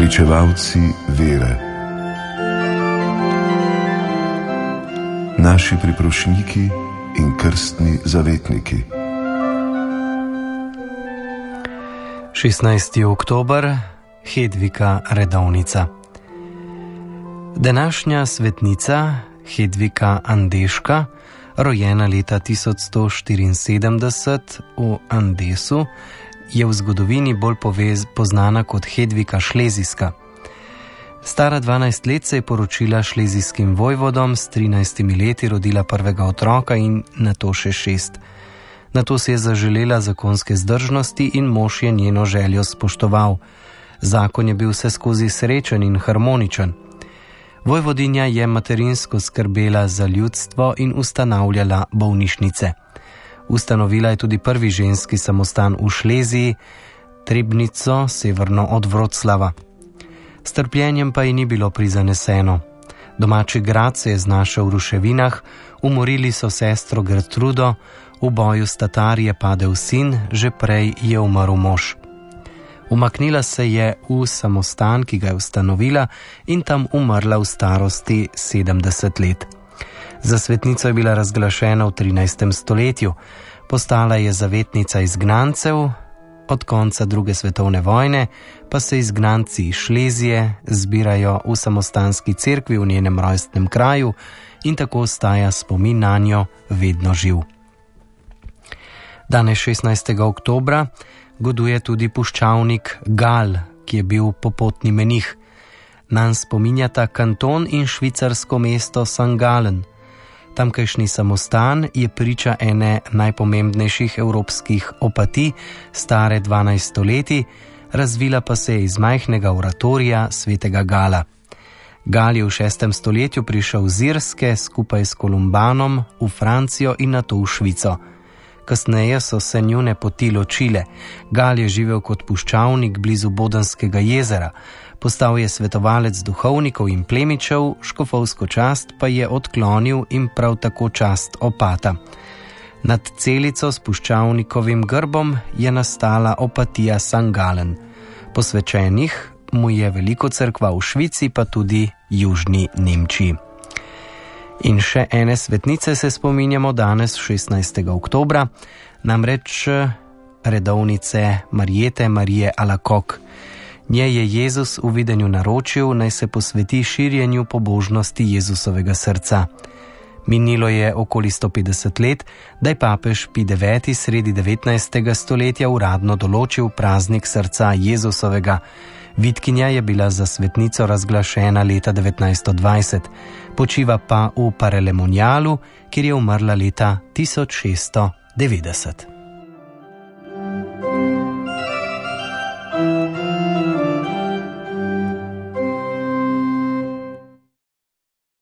Pričevalci vere. Naši priprošniki in krstni zavetniki. 16. oktober, Hedvika redovnica. Današnja svetnica Hedvika Andeška, rojena leta 1174 v Andesu, je v zgodovini bolj poznana kot Hedvika Šlezijska. Stara 12 let se je poročila šlezijskim vojvodom, s 13 leti rodila prvega otroka in nato še 6. Nato si je zaželela zakonske zdržnosti in mož je njeno željo spoštoval. Zakon je bil vseskozi srečen in harmoničen. Vojvodinja je materinsko skrbela za ljudstvo in ustanavljala bolnišnice. Ustanovila je tudi prvi ženski samostan v Šleziji, Trebnico, severno od Vroclava. S trpljenjem pa ji ni bilo prizaneseno. Domači grad se je znašel v ruševinah, umorili so sestro Gertrudo, v boju s Tatari je padel sin, že prej je umrl mož. Umaknila se je v samostan, ki ga je ustanovila, in tam umrla v starosti 70 let. Za svetnico je bila razglašena v 13. stoletju. Postala je zavetnica izgnancev, od konca druge svetovne vojne pa se izgnanci iz Šlezije zbirajo v samostanski cerkvi v njenem rojstnem kraju in tako ostaja spomin nanjo vedno živ. Danes 16. oktobra goduje tudi puščavnik Gal, ki je bil popotni menih. Nanj spominjata kanton in švicarsko mesto St. Gallen. Tamkajšnji samostan je priča ene najpomembnejših evropskih opatij, stare 12 stoletij, razvila pa se je iz majhnega oratorija svetega Gala. Gal je v 6. stoletju prišel z Irske skupaj s Kolumbanom v Francijo in nato v Švico. Kasneje so se njune poti ločile. Gal je živel kot puščavnik blizu Bodenskega jezera. Postal je svetovalec duhovnikov in plemičev, škofovsko čast pa je odklonil in prav tako čast opata. Nad celico s puščavnikovim grbom je nastala opatija St. Gallen. Posvečenih mu je veliko cerkva v Švici, pa tudi južni Nemčiji. In še ene svetnice se spominjamo danes 16. oktobra, namreč redovnice Marjete Marije Alakok. Njej je Jezus v videnju naročil, naj se posveti širjenju pobožnosti Jezusovega srca. Minilo je okoli 150 let, da je papež Pij IX sredi 19. stoletja uradno določil praznik srca Jezusovega. Vitkinja je bila za svetnico razglašena leta 1920, počiva pa v Parelemonialu, kjer je umrla leta 1690.